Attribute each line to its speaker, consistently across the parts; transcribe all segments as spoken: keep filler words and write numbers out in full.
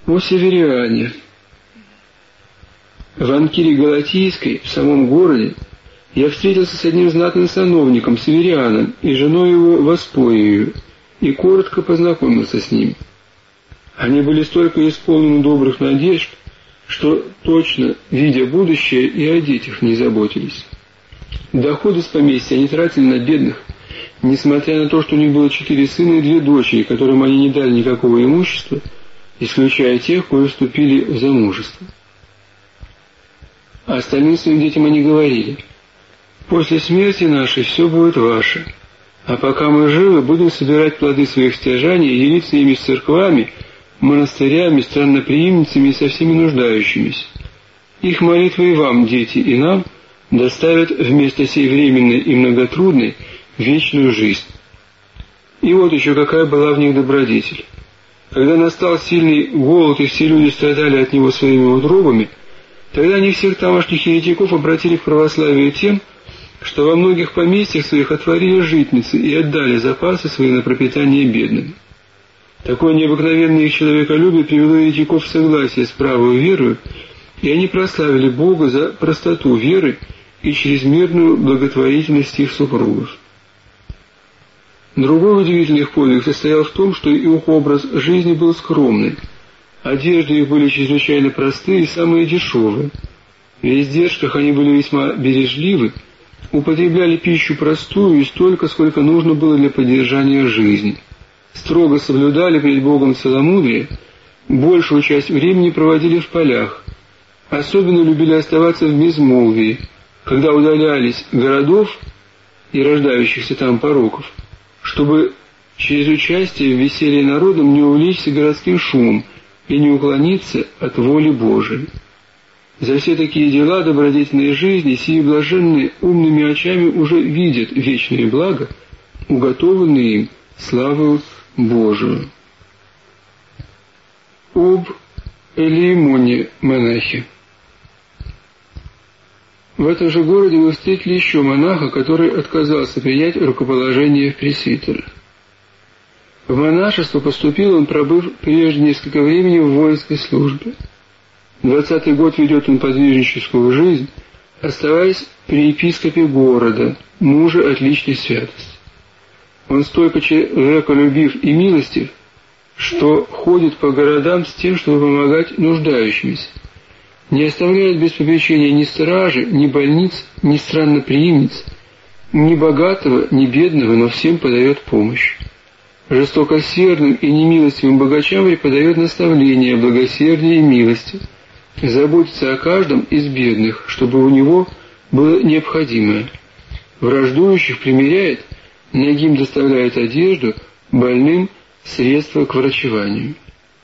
Speaker 1: О северяне! В Анкире Галатийской, в самом городе, я встретился с одним знатным сановником, северяном, и женой его Воспоею, и коротко познакомился с ним. Они были столько исполнены добрых надежд, что, точно видя будущее, и о детях не заботились. Доходы с поместья они тратили на бедных, несмотря на то, что у них было четыре сына и две дочери, которым они не дали никакого имущества, исключая тех, кои вступили в замужество. А остальным своим детям они говорили: «После смерти нашей все будет ваше, а пока мы живы, будем собирать плоды своих стяжаний и делиться ими с церквами, монастырями, странноприимницами и со всеми нуждающимися. Их молитвы и вам, дети, и нам доставят вместо сей временной и многотрудной вечную жизнь». И вот еще какая была в них добродетель. Когда настал сильный голод, и все люди страдали от него своими утробами, тогда они всех тамошних еретиков обратили в православие тем, что во многих поместьях своих отворили житницы и отдали запасы свои на пропитание бедным. Такое необыкновенное их человеколюбие привело еретиков в согласие с правою верою, и они прославили Бога за простоту веры и чрезмерную благотворительность их супругов. Другой удивительный их подвиг состоял в том, что их образ жизни был скромный. Одежды их были чрезвычайно простые и самые дешевые. В издержках они были весьма бережливы, употребляли пищу простую и столько, сколько нужно было для поддержания жизни. Строго соблюдали перед Богом целомудрие, большую часть времени проводили в полях. Особенно любили оставаться в безмолвии, когда удалялись городов и рождающихся там пороков, чтобы через участие в веселье народом не увлечься городским шумом и не уклониться от воли Божией. За все такие дела добродетельной жизни сии блаженные умными очами уже видят вечные блага, уготованные им славою Божию. Об Элеимоне монахе. В этом же городе мы встретили еще монаха, который отказался принять рукоположение пресвитера. В монашество поступил он, пробыв прежде несколько времени в воинской службе. Двадцатый год ведет он подвижническую жизнь, оставаясь при епископе города, муже отличной святости. Он столько человеколюбив и милостив, что ходит по городам с тем, чтобы помогать нуждающимся. Не оставляет без попечения ни стражи, ни больниц, ни странноприимниц, ни богатого, ни бедного, но всем подает помощь. Жестокосердным и немилостивым богачам преподает наставления благосердия и милости, заботится о каждом из бедных, чтобы у него было необходимое. Враждующих примиряет, нагим доставляет одежду, больным средства к врачеванию.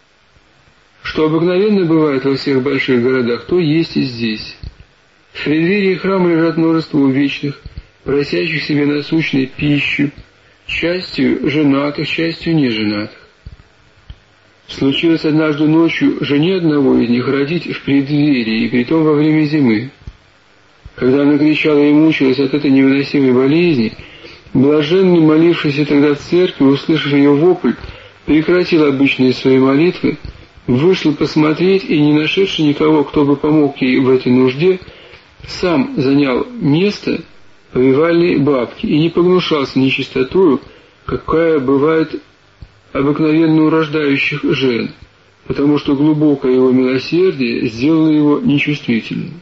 Speaker 1: Что обыкновенно бывает во всех больших городах, то есть и здесь. В преддверии храма лежат множество увечных, просящих себе насущной пищу, частью женатых, частью неженатых. Случилось однажды ночью жене одного из них родить в преддверии, и притом во время зимы. Когда она кричала и мучилась от этой невыносимой болезни, блаженный, молившийся тогда в церкви, услышав ее вопль, прекратил обычные свои молитвы, вышел посмотреть и, не нашедший никого, кто бы помог ей в этой нужде, сам занял место повивальной бабки и не погнушался нечистотою, какая бывает обыкновенно у рождающих жен, потому что глубокое его милосердие сделало его нечувствительным.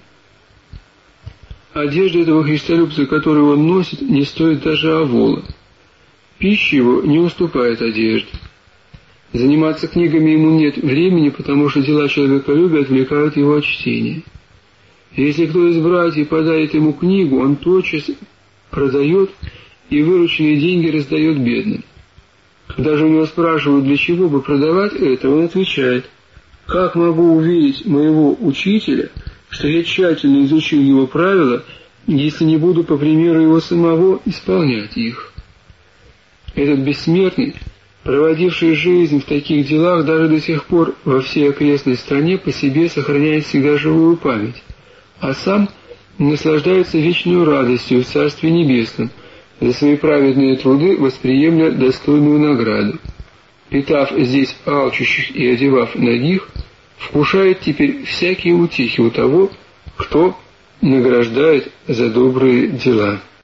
Speaker 1: Одежда этого христолюбца, которую он носит, не стоит даже овола. Пища его не уступает одежде. Заниматься книгами ему нет времени, потому что дела человеколюбия отвлекают его от чтения. Если кто из братьев подарит ему книгу, он тотчас продает и вырученные деньги раздает бедным. Когда же у него спрашивают, для чего бы продавать это, он отвечает: «Как могу уверить моего учителя, что я тщательно изучил его правила, если не буду по примеру его самого исполнять их?» Этот бессмертный, проводивший жизнь в таких делах, даже до сих пор во всей окрестной стране по себе сохраняет всегда живую память, а сам наслаждается вечной радостью в Царстве Небесном, за свои праведные труды восприемля достойную награду. Питав здесь алчущих и одевав нагих, вкушает теперь всякие утехи у того, кто награждает за добрые дела.